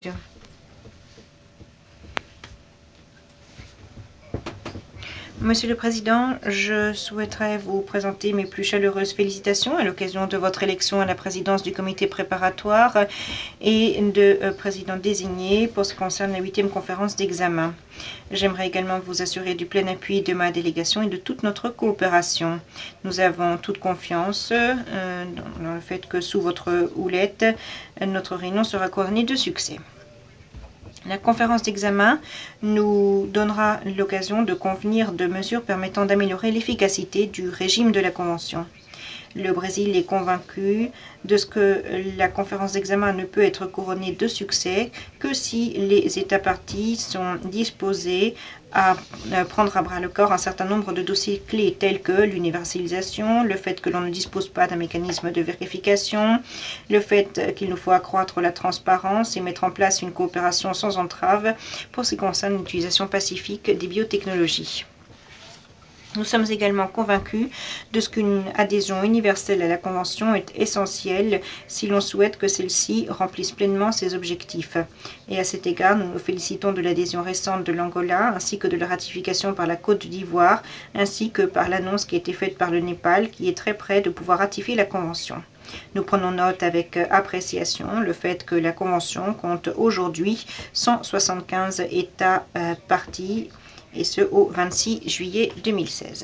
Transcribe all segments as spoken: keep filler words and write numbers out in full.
Bien. Monsieur le Président, je souhaiterais vous présenter mes plus chaleureuses félicitations à l'occasion de votre élection à la présidence du comité préparatoire et de euh, président désigné pour ce qui concerne la huitième conférence d'examen. J'aimerais également vous assurer du plein appui de ma délégation et de toute notre coopération. Nous avons toute confiance euh, dans le fait que sous votre houlette, notre réunion sera couronnée de succès. La conférence d'examen nous donnera l'occasion de convenir de mesures permettant d'améliorer l'efficacité du régime de la Convention. Le Brésil est convaincu de ce que la conférence d'examen ne peut être couronnée de succès que si les États parties sont disposés à prendre à bras le corps un certain nombre de dossiers clés tels que l'universalisation, le fait que l'on ne dispose pas d'un mécanisme de vérification, le fait qu'il nous faut accroître la transparence et mettre en place une coopération sans entrave pour ce qui concerne l'utilisation pacifique des biotechnologies. Nous sommes également convaincus de ce qu'une adhésion universelle à la Convention est essentielle si l'on souhaite que celle-ci remplisse pleinement ses objectifs. Et à cet égard, nous nous félicitons de l'adhésion récente de l'Angola, ainsi que de la ratification par la Côte d'Ivoire, ainsi que par l'annonce qui a été faite par le Népal, qui est très près de pouvoir ratifier la Convention. Nous prenons note avec appréciation le fait que la Convention compte aujourd'hui cent soixante-quinze États euh, parties, et ce au vingt-six juillet deux mille seize.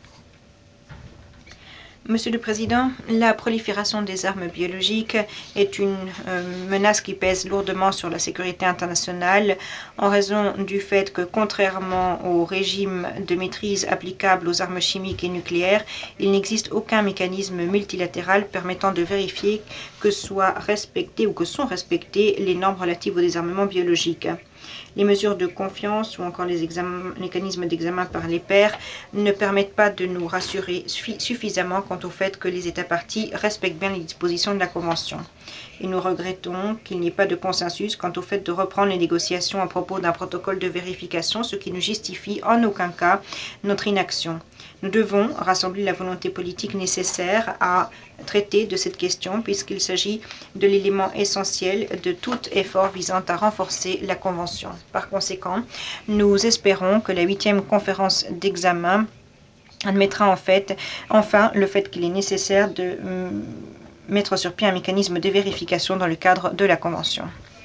Monsieur le Président, la prolifération des armes biologiques est une euh, menace qui pèse lourdement sur la sécurité internationale en raison du fait que, contrairement au régime de maîtrise applicable aux armes chimiques et nucléaires, il n'existe aucun mécanisme multilatéral permettant de vérifier que soient respectées ou que sont respectées les normes relatives au désarmement biologique. Les mesures de confiance ou encore les mécanismes d'examen par les pairs ne permettent pas de nous rassurer suffisamment quant au fait que les États parties respectent bien les dispositions de la Convention. Et nous regrettons qu'il n'y ait pas de consensus quant au fait de reprendre les négociations à propos d'un protocole de vérification, ce qui ne justifie en aucun cas notre inaction. Nous devons rassembler la volonté politique nécessaire à traiter de cette question puisqu'il s'agit de l'élément essentiel de tout effort visant à renforcer la Convention. Par conséquent, nous espérons que la huitième conférence d'examen admettra en fait, enfin le fait qu'il est nécessaire de mm, mettre sur pied un mécanisme de vérification dans le cadre de la Convention.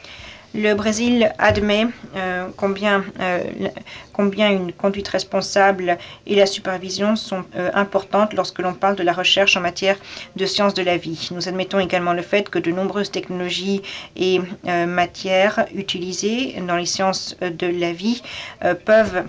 Le Brésil admet euh, combien, euh, combien une conduite responsable et la supervision sont euh, importantes lorsque l'on parle de la recherche en matière de sciences de la vie. Nous admettons également le fait que de nombreuses technologies et euh, matières utilisées dans les sciences de la vie euh, peuvent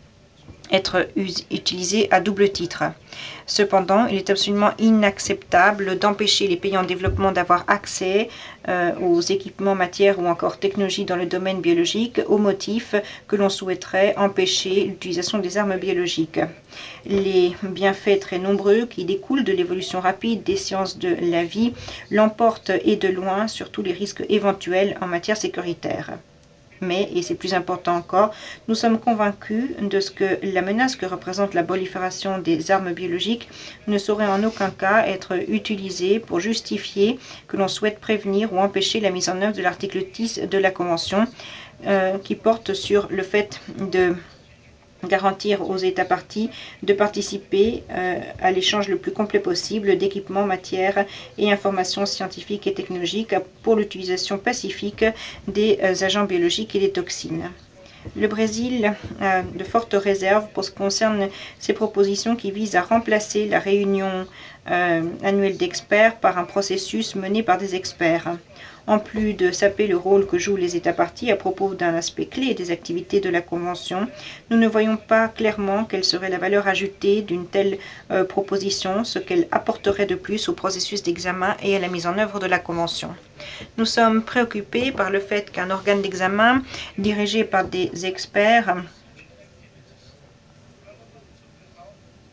être utilisés à double titre. Cependant, il est absolument inacceptable d'empêcher les pays en développement d'avoir accès euh, aux équipements, matières ou encore technologies dans le domaine biologique au motif que l'on souhaiterait empêcher l'utilisation des armes biologiques. Les bienfaits très nombreux qui découlent de l'évolution rapide des sciences de la vie l'emportent et de loin sur tous les risques éventuels en matière sécuritaire. Mais, et c'est plus important encore, nous sommes convaincus de ce que la menace que représente la prolifération des armes biologiques ne saurait en aucun cas être utilisée pour justifier que l'on souhaite prévenir ou empêcher la mise en œuvre de l'article dix de la Convention euh, qui porte sur le fait de garantir aux États parties de participer euh, à l'échange le plus complet possible d'équipements, matières et informations scientifiques et technologiques pour l'utilisation pacifique des euh, agents biologiques et des toxines. Le Brésil a de fortes réserves pour ce qui concerne ces propositions qui visent à remplacer la réunion euh, annuelle d'experts par un processus mené par des experts. En plus de saper le rôle que jouent les États parties à propos d'un aspect clé des activités de la Convention, nous ne voyons pas clairement quelle serait la valeur ajoutée d'une telle euh, proposition, ce qu'elle apporterait de plus au processus d'examen et à la mise en œuvre de la Convention. Nous sommes préoccupés par le fait qu'un organe d'examen dirigé par des experts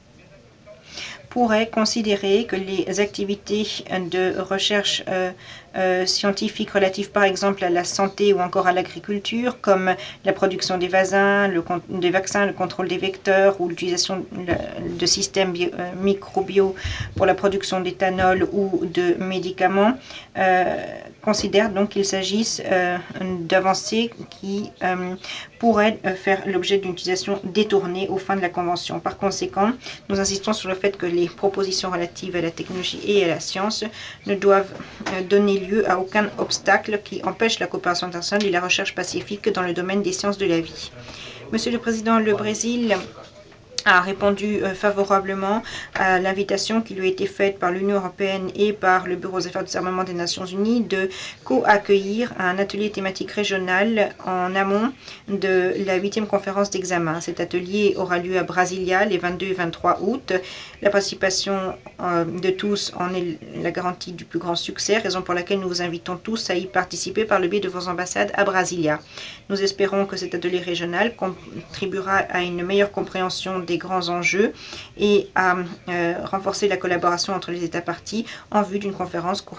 pourrait considérer que les activités de recherche euh, euh, scientifiques relatifs par exemple à la santé ou encore à l'agriculture, comme la production des vaccins, le, des vaccins, le contrôle des vecteurs ou l'utilisation de systèmes bio, euh, microbiaux pour la production d'éthanol ou de médicaments, euh, considèrent donc qu'il s'agisse euh, d'avancées qui euh, pourraient faire l'objet d'une utilisation détournée aux fins de la Convention. Par conséquent, nous insistons sur le fait que les propositions relatives à la technologie et à la science ne doivent donner lieu à aucun obstacle qui empêche la coopération internationale et la recherche pacifique dans le domaine des sciences de la vie. Monsieur le Président, le Brésil a répondu favorablement à l'invitation qui lui a été faite par l'Union européenne et par le Bureau des affaires des armements des Nations unies de co-accueillir un atelier thématique régional en amont de la huitième conférence d'examen. Cet atelier aura lieu à Brasilia les vingt-deux et vingt-trois août. La participation de tous en est la garantie du plus grand succès, raison pour laquelle nous vous invitons tous à y participer par le biais de vos ambassades à Brasilia. Nous espérons que cet atelier régional contribuera à une meilleure compréhension des grands enjeux et à euh, renforcer la collaboration entre les États parties en vue d'une conférence